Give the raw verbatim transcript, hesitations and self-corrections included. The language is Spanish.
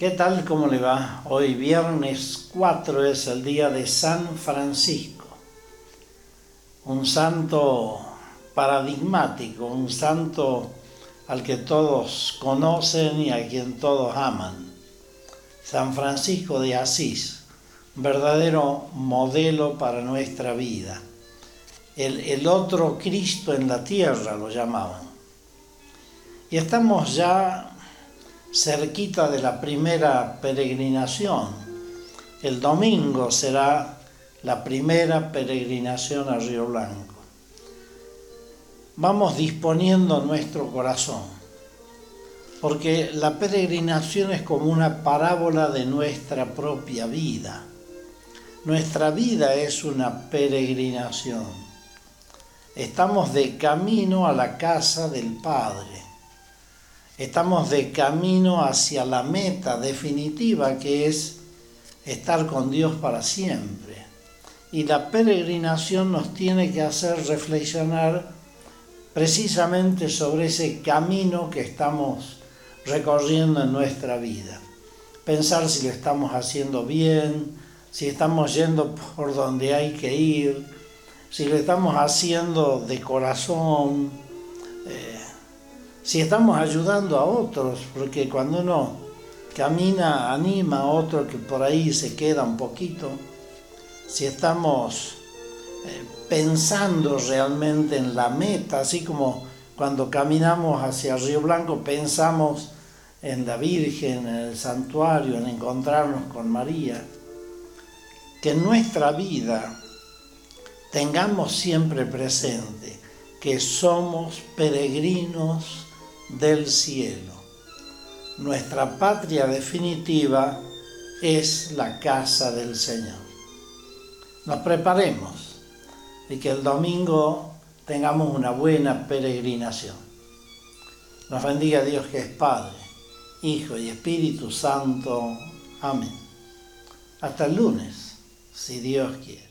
¿Qué tal? ¿Cómo le va? Hoy viernes cuatro es el día de San Francisco, un santo paradigmático, un santo al que todos conocen y a quien todos aman. San Francisco de Asís, verdadero modelo para nuestra vida. El, el otro Cristo en la tierra lo llamaban. Y estamos ya cerquita de la primera peregrinación. El domingo será la primera peregrinación a Río Blanco. Vamos disponiendo nuestro corazón, porque la peregrinación es como una parábola de nuestra propia vida. Nuestra vida es una peregrinación. Estamos de camino a la casa del Padre. Estamos de camino hacia la meta definitiva, que es estar con Dios para siempre. Y la peregrinación nos tiene que hacer reflexionar precisamente sobre ese camino que estamos recorriendo en nuestra vida. Pensar si lo estamos haciendo bien, si estamos yendo por donde hay que ir, si lo estamos haciendo de corazón, eh, si estamos ayudando a otros, porque cuando uno camina, anima a otro que por ahí se queda un poquito, si estamos eh, pensando realmente en la meta, así como cuando caminamos hacia Río Blanco pensamos en la Virgen, en el santuario, en encontrarnos con María, que en nuestra vida tengamos siempre presente que somos peregrinos del cielo. Nuestra patria definitiva es la casa del Señor. Nos preparemos y que el domingo tengamos una buena peregrinación. Nos bendiga Dios, que es Padre, Hijo y Espíritu Santo. Amén. Hasta el lunes, si Dios quiere.